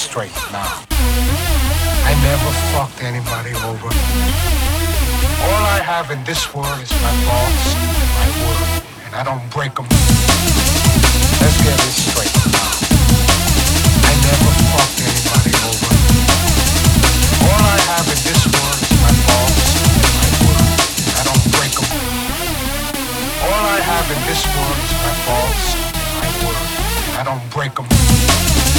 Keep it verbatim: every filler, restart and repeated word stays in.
straight now. I never fucked anybody over. All I have in this world is my thoughts and my word, and I don't break them. Let's get it straight now. I never fucked anybody over. All I have in this world is my thoughts and my word, and I don't break them. All I have in this world is my thoughts and my word, and I don't break them.